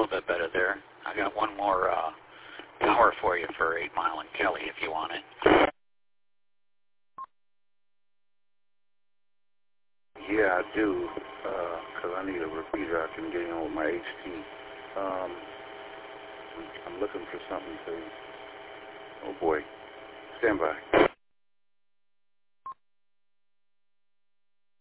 little bit better there. I got one more power for you for 8 Mile and Kelly if you want it. Yeah, I do, because I need a repeater I can get in with my HT. I'm looking for something to... Oh, boy. Stand by.